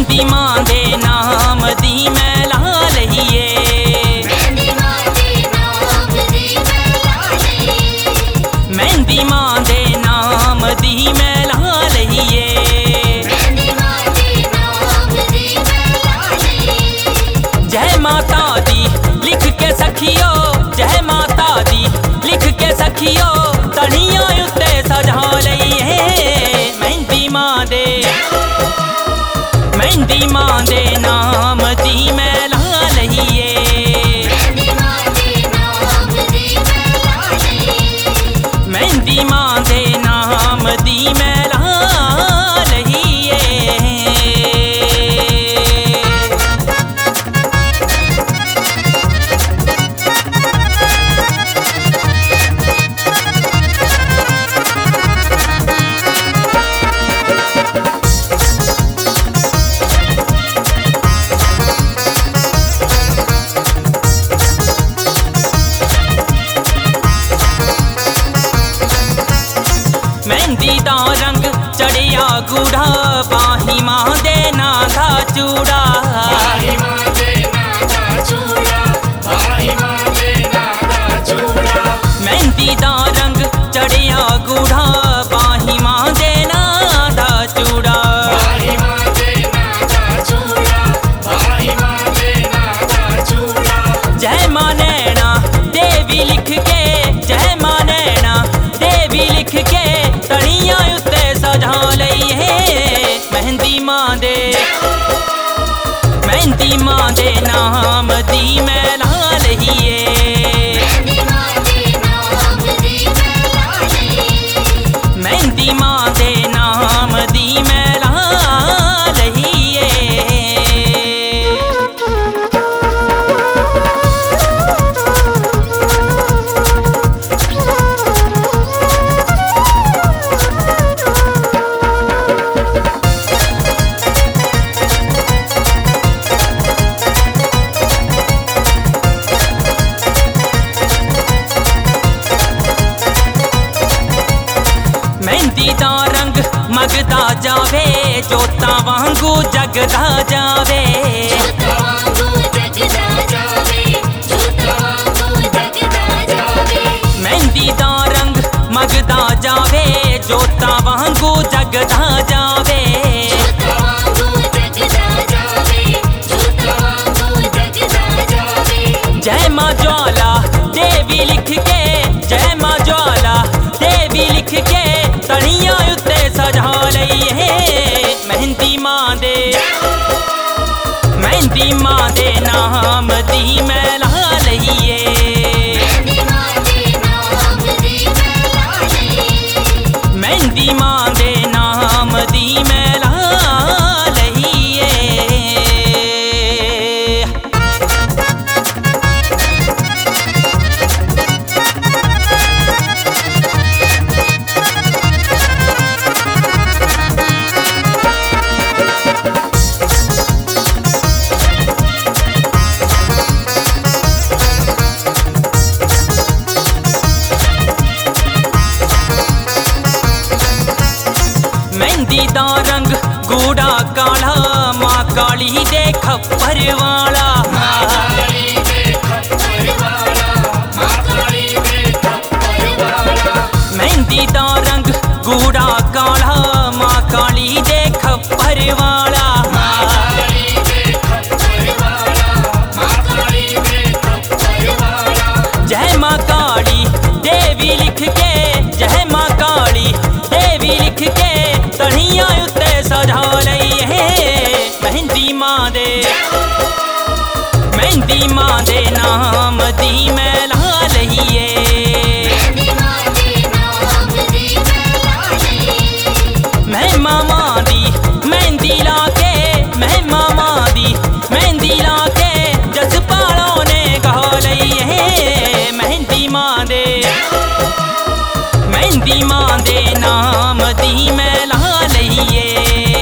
मेहंदी मां दे नाम दी मैं ला लईए। मेहंदी मां दे नाम दी मैं ला लईए। मेहंदी मां दे नाम दी मैं ला लईए। मेहंदी मां दे नाम दी मैं ला लईए। जय माता दी लिख के सखियो, जय माता दी लिख के सखियो, तड़ियां उत्ते सजा लईए। मेहंदी मां दे नाम दी मैं ला लईए। मेहंदी मां दे नाम दी मैं ला लईए। मेहंदी मां दे नाम दी मैं ला लईए। मेहंदी दा रंग चढ़िया गूढ़ा, बाही मां दे नां दा चूड़ा। भाई मां दे नां दा चूड़ा, भाई मां दे नां दा चूड़ा। मेहंदी दा रंग चढ़िया गूढ़ा, बाही मां दे नां दा चूड़ा। भाई मां दे नां दा चूड़ा, भाई मां दे नां दा चूड़ा। जय मां नैना देवी लिख के, जय मां नैना देवी लिख के, तड़ियां उत्ते सजा लईए। मेहंदी मां दे नाम दी मैं ला लईए। मेहंदी मां दे नाम दी मैं ला लईए। मेहंदी मां दे नाम दी मैं ला लईए। मेहंदी दा रंग मगदा जावे, जोता वांगू जगदा जावे। झूठा वांगू जगदा जावे, झूठा वांगू जगदा जावे। मेहंदी दा रंग मगदा जावे, जोता वांगू जगदा जावे। झूठा वांगू जगदा जावे, झूठा वांगू जगदा जावे। जय मां ज्वाला देवी लिख के, जय मां ज्वाला देवी लिख के, तड़ियां उत्ते सजा लईए। मेहंदी मां दे नाम दी मैं ला लईए। मेहंदी मां दे नाम दी मैं ला लईए। मेहंदी मां दे नाम दी मैं ला लईए। मेहंदी दा रंग गूढ़ा काला, मां काली दे खप्पर वाला। काली दे खप्पर वाला, मां काली दे खप्पर वाला। मेहंदी दा रंग गूढ़ा काला, मां काली दे खप्पर वाला। काली दे खप्पर वाला, मां काली दे खप्पर वाला। जय मां काली देवी लिख के, जय मां काली देवी लिख के, तड़ियां उत्ते सजा लईए। मेहंदी मां दे नाम दी मैं ला लईए। मेहंदी मां दे नाम दी मैं ला लईए। महिमा मां दी मेहंदी लाके, महिमा मां दी मेहंदी लाके, जसपालों ने गा लईए। मेहंदी मां दे नाम दी मैं ला लईए।